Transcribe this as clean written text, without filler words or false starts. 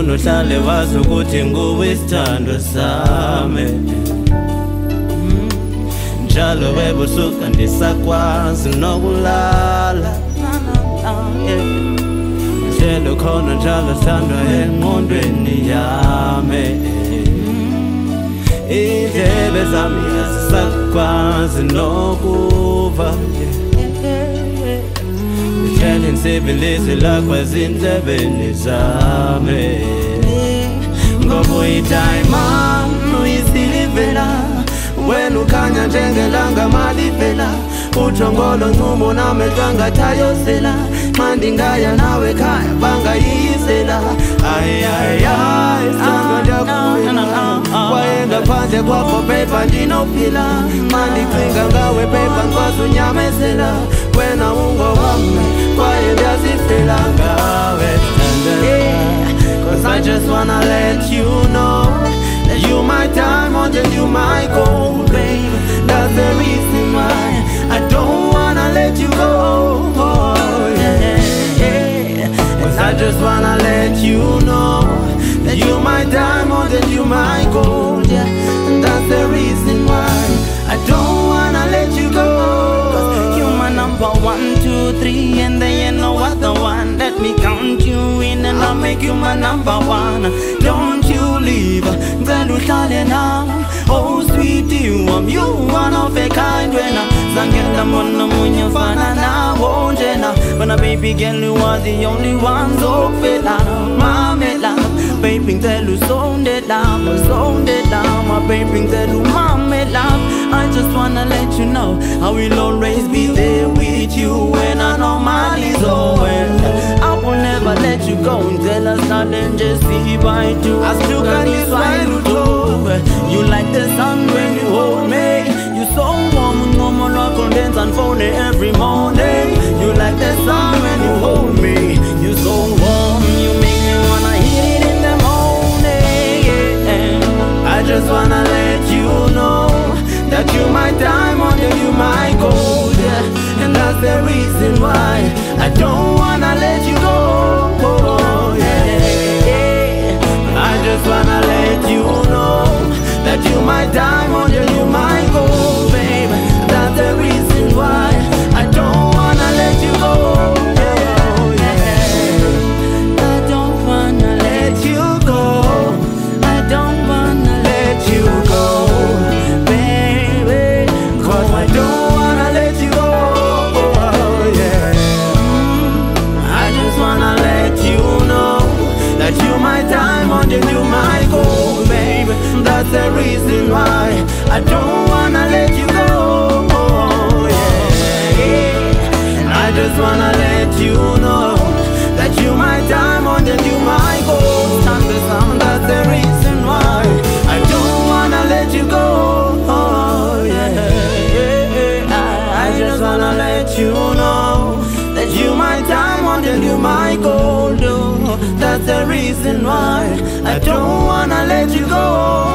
ngcono uhlale wazi ukuthi nguwe isithando sami njalo webusuku ndisakwazi nokulala njalo khona njalo sithandwa engqondweni yami indlebe zami azisakwazi nokuva Ngihleli ngisebenzela kwezindlebeni zami ngoba uyidayimani uyisilivela wena ukhanya njengelanga malivela ujongolo ncumo namehlo angathayosela xa ndingaya nawe ekhaya bangayiyisela sithandwa ndiyakuphila kwaye ngaphandle kwakho beba ndinophila xa ndicinga ngawe beba ndikwazi unyamezela wena ungowami kwaye ndiyazifela ngawe Cause I just wanna let you know that you my diamond and you my gold, babe. That's the reason why I don't wanna let you go. Cause I just wanna let you know that you my diamond and you my gold, yeah. And that's the reason why I don't wanna let you go. Cause you're my number 1, 2, 3, and then you know what the one. Let me count you in and I'll make you my number 1. Don't you leave, then uhlale now. Oh sweetie, you one of a kind. When I zangela mona munye fana na wonjena. When a baby girl you are the only one. So fela, mama love. Baby tell you sound it down, my baby tell you mama love. I just wanna let you know I will always be there with you when I know my is over. I will never let you go until I start and just see by you. I still got this smile to you like the sun when you hold me. You so warm, no more love condense and phone every morning. You like the sun when you hold me. You so warm, you make me wanna hit it in the morning. I just wanna let you know that you my diamond and you my gold, yeah. And that's the reason why I don't wanna let you go, yeah. I just wanna let you know that you my diamond and you my gold, babe. That's the reason why I don't wanna let you go, yeah. I don't wanna let you go. I don't wanna let you go, baby. Cause I don't wanna let you go, yeah. I just wanna let you know that you my diamond and you my gold, baby. That's the reason why I don't wanna let you go, yeah. And I just wanna let you know that you my diamond and you my gold. That's the reason why I don't wanna let you go, yeah. I just wanna let you know that you my diamond and you my gold. That's the reason why I don't wanna let you go.